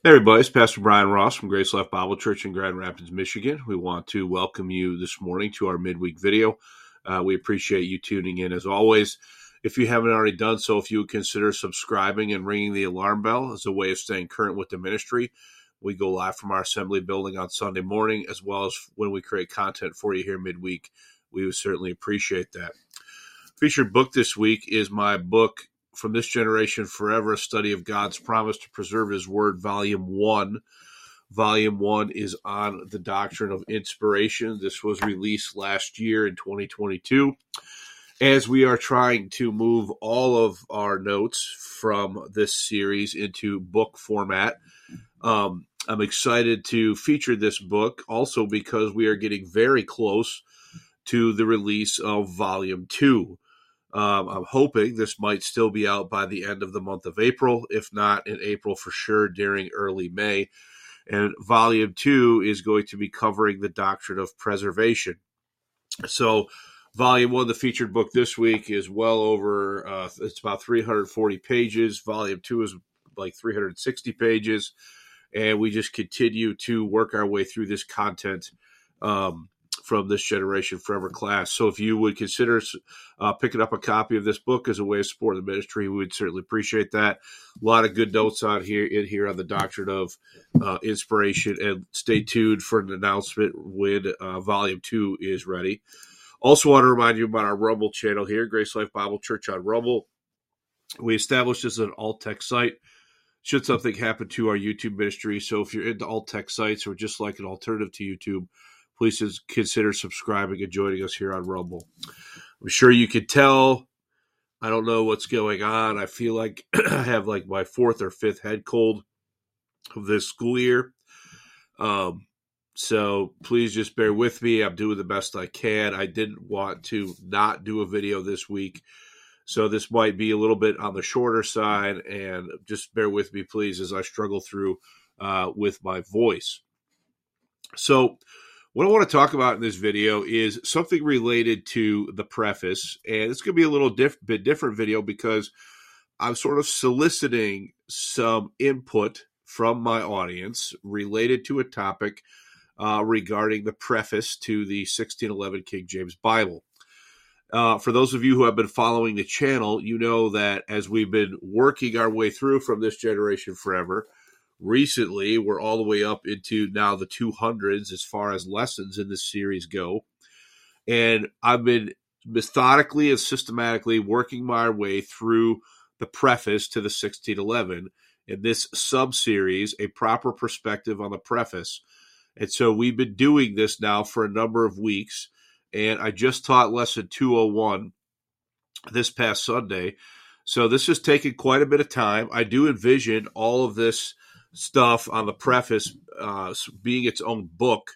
Hey everybody, it's Pastor Brian Ross from Grace Life Bible Church in Grand Rapids, Michigan. We want to welcome you this morning to our midweek video. We appreciate you tuning in as always. If you haven't already done so, if you would consider subscribing and ringing the alarm bell as a way of staying current with the ministry. We go live from our assembly building on Sunday morning, as well as when we create content for you here midweek. We would certainly appreciate that. Featured book this week is my book, From This Generation Forever, A Study of God's Promise to Preserve His Word, Volume 1. Volume 1 is on the doctrine of inspiration. This was released last year in 2022. As we are trying to move all of our notes from this series into book format, I'm excited to feature this book also because we are getting very close to the release of Volume 2. I'm hoping this might still be out by the end of the month of April, if not in April for sure during early May. And Volume 2 is going to be covering the doctrine of preservation. So Volume 1, the featured book this week, is well over, it's about 340 pages. Volume 2 is like 360 pages. And we just continue to work our way through this content from This Generation Forever class. So if you would consider picking up a copy of this book as a way of supporting the ministry, we would certainly appreciate that. A lot of good notes on here on the doctrine of inspiration, and stay tuned for an announcement when Volume 2 is ready. Also want to remind you about our Rumble channel here, Grace Life Bible Church on Rumble. We established this as an alt-text site should something happen to our YouTube ministry. So if you're into alt-text sites or just like an alternative to YouTube, please consider subscribing and joining us here on Rumble. I'm sure you can tell I don't know what's going on. I feel like I have like my fourth or fifth head cold of this school year. So please just bear with me. I'm doing the best I can. I didn't want to not do a video this week, so this might be a little bit on the shorter side, and just bear with me, please, as I struggle through with my voice. So what I want to talk about in this video is something related to the preface, and it's going to be a little bit different video because I'm sort of soliciting some input from my audience related to a topic regarding the preface to the 1611 King James Bible. For those of you who have been following the channel, you know that as we've been working our way through From This Generation Forever, recently we're all the way up into now the 200s as far as lessons in this series go. And I've been methodically and systematically working my way through the preface to the 1611 in this sub-series, A Proper Perspective on the Preface. And so we've been doing this now for a number of weeks. And I just taught lesson 201 this past Sunday. So this has taken quite a bit of time. I do envision all of this stuff on the preface being its own book.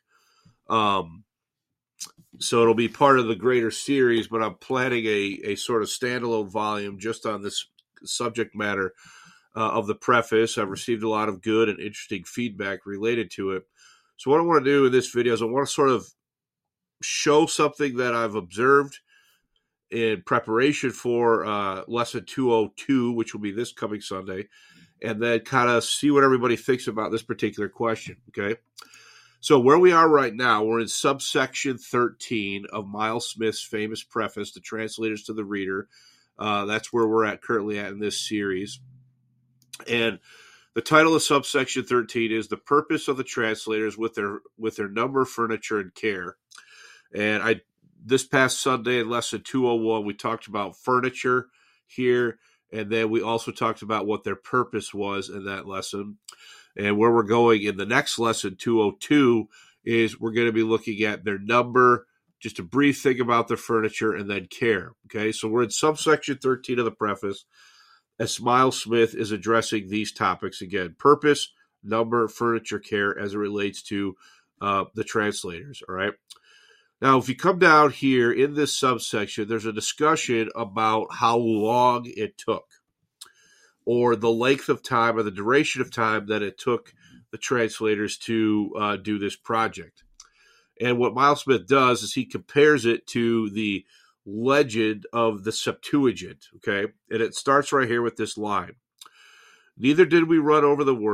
So it'll be part of the greater series, but I'm planning a sort of standalone volume just on this subject matter of the preface. I've received a lot of good and interesting feedback related to it. So what I want to do in this video is I want to sort of show something that I've observed in preparation for lesson 202, which will be this coming Sunday, and then kind of see what everybody thinks about this particular question, okay? So where we are right now, we're in subsection 13 of Miles Smith's famous preface, The Translators to the Reader. That's where we're currently at in this series. And the title of subsection 13 is The Purpose of the Translators with their Number, Furniture, and Care. And this past Sunday in lesson 201, we talked about furniture here, and then we also talked about what their purpose was in that lesson. And where we're going in the next lesson, 202, is we're going to be looking at their number, just a brief thing about their furniture, and then care. Okay, so we're in subsection 13 of the preface, as Miles Smith is addressing these topics again: purpose, number, furniture, care, as it relates to the translators. All right. Now, if you come down here in this subsection, there's a discussion about how long it took, or the length of time or the duration of time that it took the translators to do this project. And what Miles Smith does is he compares it to the legend of the Septuagint, okay? And it starts right here with this line: "Neither did we run over the work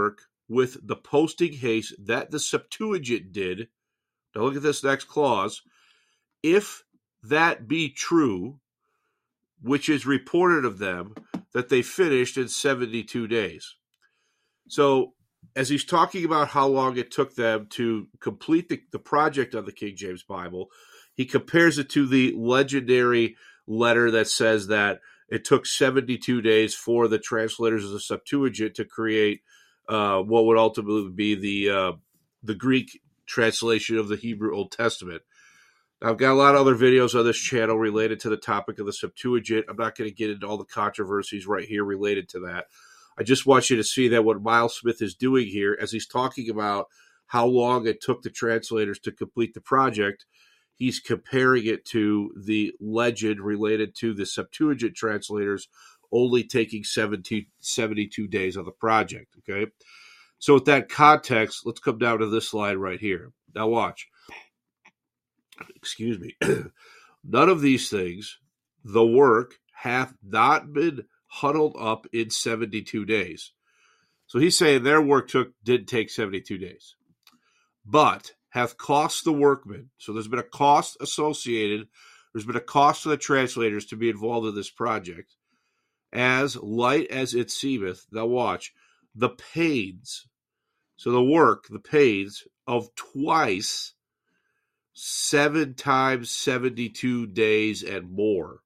with the posting haste that the Septuagint did. Now look at this next clause. If that be true, which is reported of them, that they finished in 72 days. So as he's talking about how long it took them to complete the project on the King James Bible, he compares it to the legendary letter that says that it took 72 days for the translators of the Septuagint to create what would ultimately be the Greek translation of the Hebrew Old Testament. Now, I've got a lot of other videos on this channel related to the topic of the Septuagint. I'm not going to get into all the controversies right here related to that. I just want you to see that what Miles Smith is doing here, as he's talking about how long it took the translators to complete the project, he's comparing it to the legend related to the Septuagint translators only taking 72 days on the project, okay? So with that context, let's come down to this slide right here. Now watch. Excuse me. None of these things, the work hath not been huddled up in 72 days. So he's saying their work didn't take 72 days. But hath cost the workmen. So there's been a cost associated. There's been a cost to the translators to be involved in this project. As light as it seemeth, now watch, the pains. So the work, the pains of twice 7 times 72 days and more.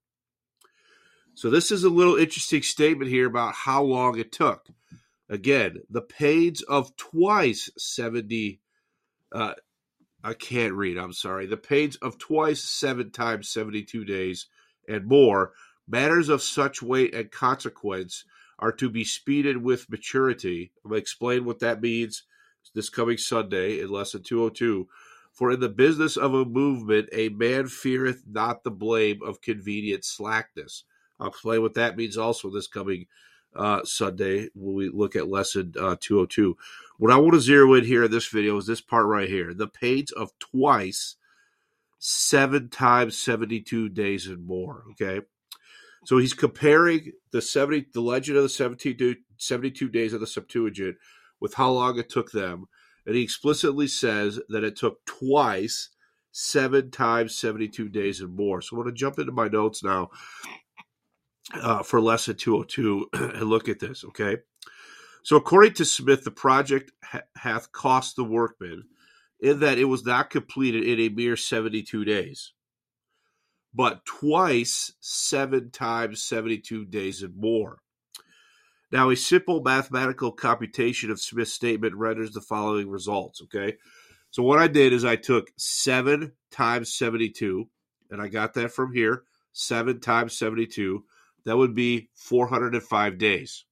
So this is a little interesting statement here about how long it took. Again, the pains of twice 70, I can't read, I'm sorry. The pains of twice 7 times 72 days and more, matters of such weight and consequence are to be speeded with maturity. I'm going to explain what that means this coming Sunday in lesson 202. For in the business of a movement, a man feareth not the blame of convenient slackness. I'll explain what that means also this coming Sunday when we look at lesson 202. What I want to zero in here in this video is this part right here. The pains of twice 7 times 72 days and more, okay? So he's comparing the legend of the 72 days of the Septuagint with how long it took them. And he explicitly says that it took twice 7 times 72 days and more. So I'm going to jump into my notes now for lesson 202 and look at this, okay? So according to Smith, the project hath cost the workmen in that it was not completed in a mere 72 days, but twice 7 times 72 days and more. Now, a simple mathematical computation of Smith's statement renders the following results, okay? So what I did is I took 7 times 72, and I got that from here, 7 times 72. That would be 405 days.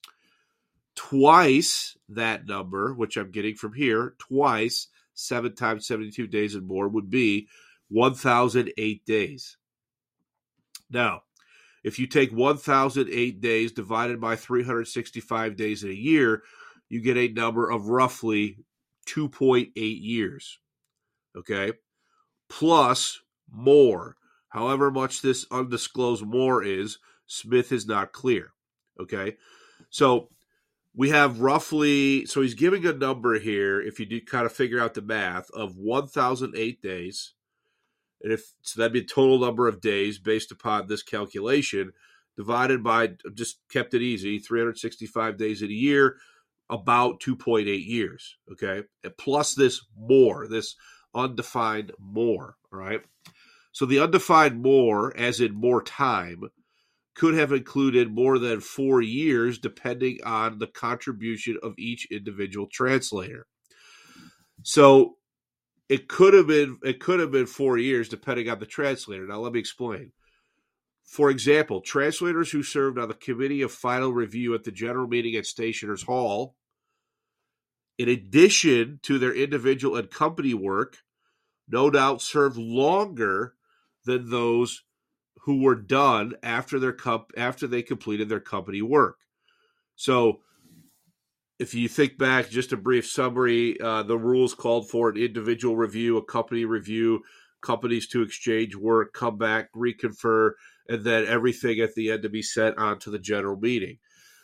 Twice that number, which I'm getting from here, twice 7 times 72 days and more would be 1,008 days. Now, if you take 1,008 days divided by 365 days in a year, you get a number of roughly 2.8 years, okay? Plus more. However much this undisclosed more is, Smith is not clear, okay? So we have roughly, so he's giving a number here, if you do kind of figure out the math, of 1,008 days. And so that'd be a total number of days based upon this calculation, divided by, just kept it easy, 365 days in a year, about 2.8 years, okay? And plus this more, this undefined more, all right? So the undefined more, as in more time, could have included more than 4 years, depending on the contribution of each individual translator. So it could have been 4 years, depending on the translator. Now let me explain. For example, translators who served on the committee of final review at the general meeting at Stationers Hall, in addition to their individual and company work, no doubt served longer than those who were done after they completed their company work. So if you think back, just a brief summary, the rules called for an individual review, a company review, companies to exchange work, come back, reconfer, and then everything at the end to be sent on to the general meeting.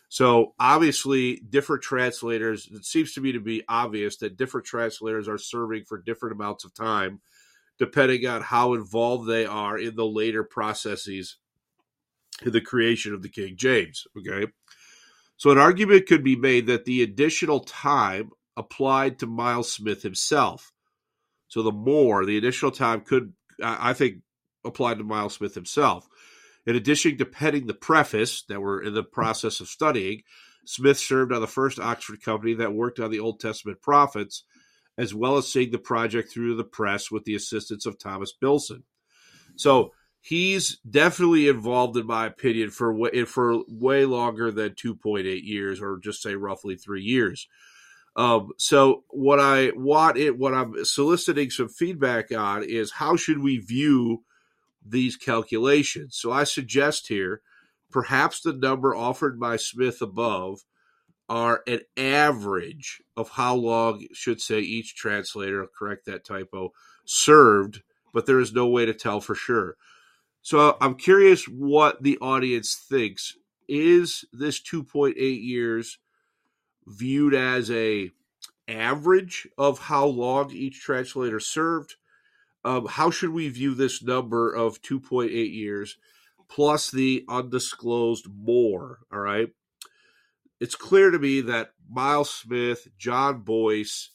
So obviously, different translators, it seems to me to be obvious that different translators are serving for different amounts of time, depending on how involved they are in the later processes in the creation of the King James. Okay. So an argument could be made that the additional time applied to Miles Smith himself. So the additional time could, I think, apply to Miles Smith himself. In addition to penning the preface that we're in the process of studying, Smith served on the first Oxford company that worked on the Old Testament prophets, as well as seeing the project through to the press with the assistance of Thomas Bilson. So he's definitely involved, in my opinion, for way longer than 2.8 years, or just say roughly 3 years. So what I'm soliciting some feedback on is how should we view these calculations. So I suggest here, perhaps the number offered by Smith above are an average of how long, should say each translator, correct that typo, served, but there is no way to tell for sure. So I'm curious what the audience thinks. Is this 2.8 years viewed as a average of how long each translator served? How should we view this number of 2.8 years plus the undisclosed more? All right. It's clear to me that Miles Smith, John Boyce,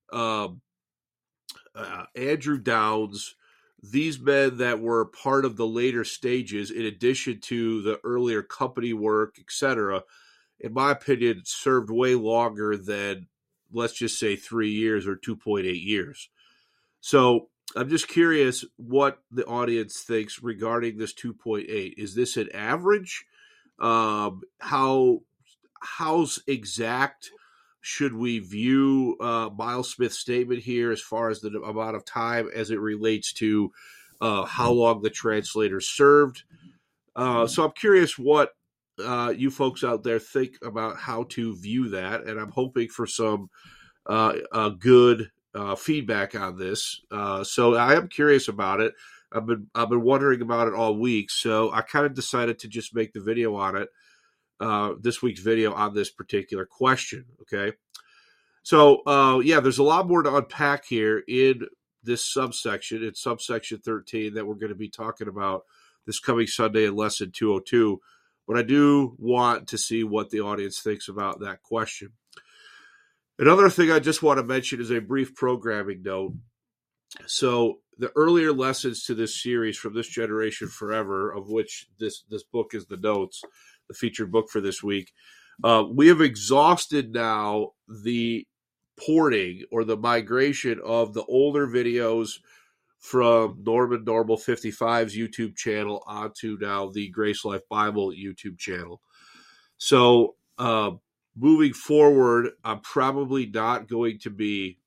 Andrew Downes, these men that were part of the later stages, in addition to the earlier company work, etc., in my opinion, served way longer than, let's just say, 3 years or 2.8 years. So I'm just curious what the audience thinks regarding this 2.8. Is this an average? How's exact should we view Miles Smith's statement here as far as the amount of time as it relates to how long the translator served? So I'm curious what you folks out there think about how to view that, and I'm hoping for some good feedback on this. So I am curious about it. I've been wondering about it all week, so I kind of decided to just make the video on it. This week's video on this particular question. Okay. So, there's a lot more to unpack here in this subsection. It's subsection 13 that we're going to be talking about this coming Sunday in lesson 202. But I do want to see what the audience thinks about that question. Another thing I just want to mention is a brief programming note. So the earlier lessons to this series from This Generation Forever, of which this book is the notes, the featured book for this week, we have exhausted now the porting or the migration of the older videos from Norman Normal 55's YouTube channel onto now the Grace Life Bible YouTube channel. So moving forward, I'm probably not going to be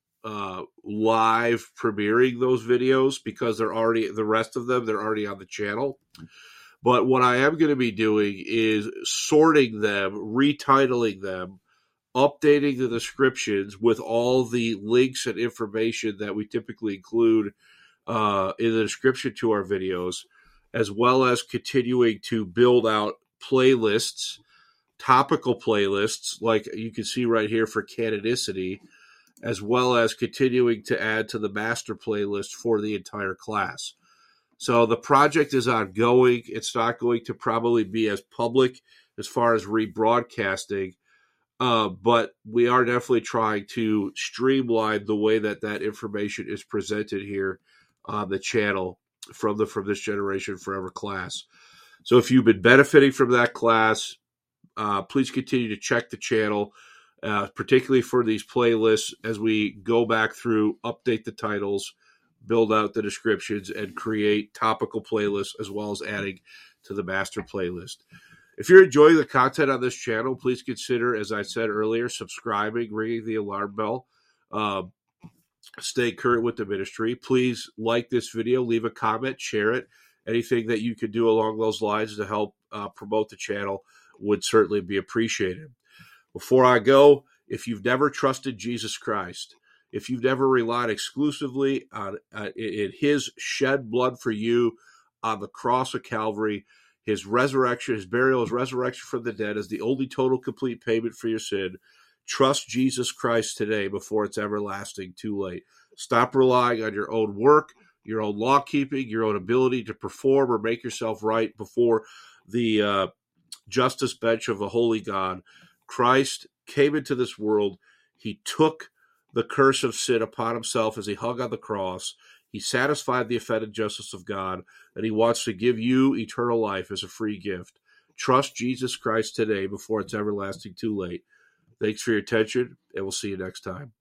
live premiering those videos because they're already on the channel. But what I am going to be doing is sorting them, retitling them, updating the descriptions with all the links and information that we typically include in the description to our videos, as well as continuing to build out playlists, topical playlists, like you can see right here for canonicity, as well as continuing to add to the master playlist for the entire class. So the project is ongoing. It's not going to probably be as public as far as rebroadcasting, but we are definitely trying to streamline the way that information is presented here on the channel from This Generation Forever class. So if you've been benefiting from that class, please continue to check the channel, particularly for these playlists as we go back through, update the titles, build out the descriptions, and create topical playlists, as well as adding to the master playlist. If you're enjoying the content on this channel, please consider, as I said earlier, subscribing, ringing the alarm bell, stay current with the ministry. Please like this video, leave a comment, share it. Anything that you could do along those lines to help promote the channel would certainly be appreciated. Before I go, if you've never trusted Jesus Christ, if you've never relied exclusively on in His shed blood for you on the cross of Calvary, his resurrection, his burial, his resurrection from the dead is the only total complete payment for your sin. Trust Jesus Christ today before it's everlasting too late. Stop relying on your own work, your own law keeping, your own ability to perform or make yourself right before the justice bench of a holy God. Christ came into this world. He took the curse of sin upon himself as he hung on the cross. He satisfied the offended justice of God, and he wants to give you eternal life as a free gift. Trust Jesus Christ today before it's everlasting too late. Thanks for your attention, and we'll see you next time.